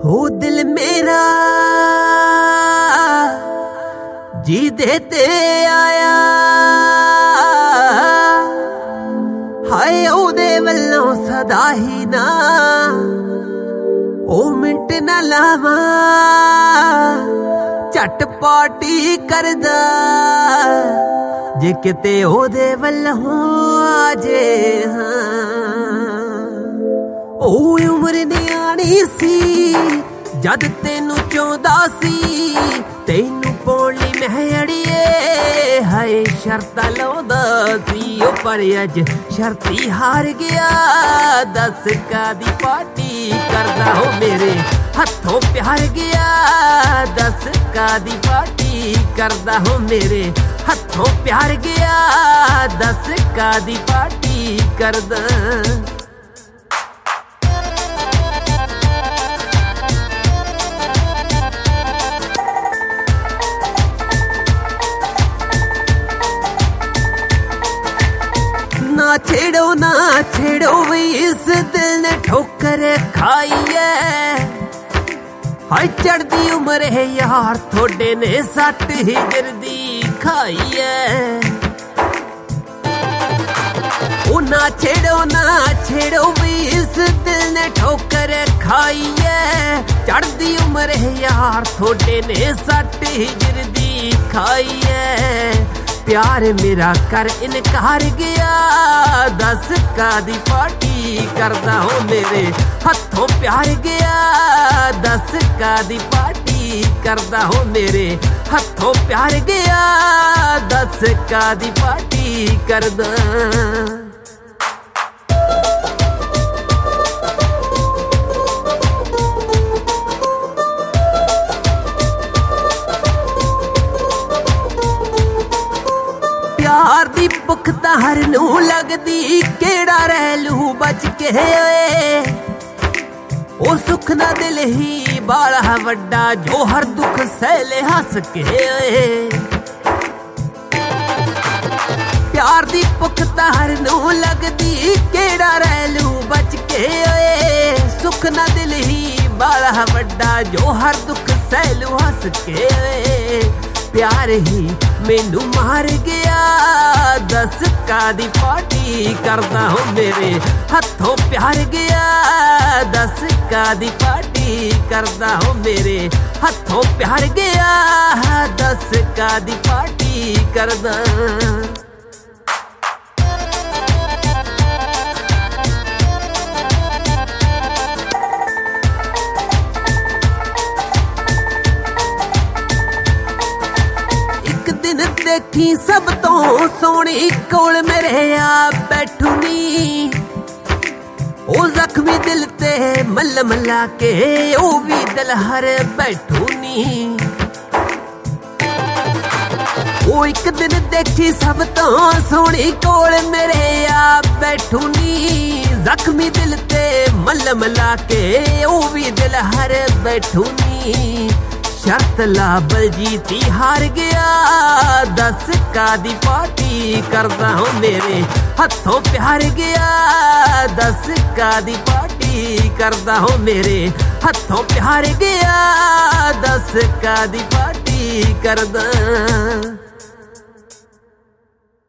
हो दिल मेरा जी देते आया हाय ओदे वल्लों सदा ही ना ओ मिंट ना लावा झट पार्टी करदा जे किते ओदे वल्लों आजे ओ उम्र नियाणी सी जद तेनू चाहुंदा सी तेनू पौली महड़िए हाय शर्ता लाउंदा सी ओ पर अज शर्ती हार गया दस कादी पार्टी करदा हो मेरे हथों प्यार गया दस कादी पार्टी करदा हो मेरे हथों प्यार गया दस कादी पार्टी करदा ना छेड़ो वे इस दिल ने ठोकर खाई है हाय चढ़दी उम्र है यार थोड़े ने सट हिजर दी खाई है ओ ना छेड़ो वे इस दिल ने ठोकर खाई है चढ़दी उम्र है यार थोड़े ने सट हिजर दी खाई है प्यार मेरा कर इनकार गया दस कादी पार्टी करदा हो मेरे हथों प्यार गया दस कादी पार्टी करदा हो मेरे हथों प्यार गया दस कादी पार्टी करदा प्यार दी भुख तार नू लगदी केड़ा रह लू बच के ओ सुख ना दिल ही बाला वड्डा जो हर दुख सहले हस के प्यार दी भुख तार नू लगदी केड़ा रह लू बच के सुख ना दिल ही बाला वड्डा जो हर दुख सहलू हस के प्यार ही मैनू मार गया दस कादी पार्टी करदा हो मेरे हथों प्यार गया दस कादी पार्टी करदा हो मेरे हथों प्यार गया दस कादी पार्टी करदा देखी सब तो सोहनी कोल मेरे आ बैठूनी ओ जख्मी दिल ते मल मला के ओ भी दिल हर बैठूनी ओ एक दिन देखी सब तो सोहनी कोल मेरे आ बैठूनी जख्मी दिल ते मल मला के ओ भी दिल हर बैठूनी शर्त ला बलजीती हार गया दस कादी पार्टी करदा हो मेरे हथों प्यार गया दस कादी पार्टी करदा हो मेरे हथों प्यार गया दस कादी पार्टी करदा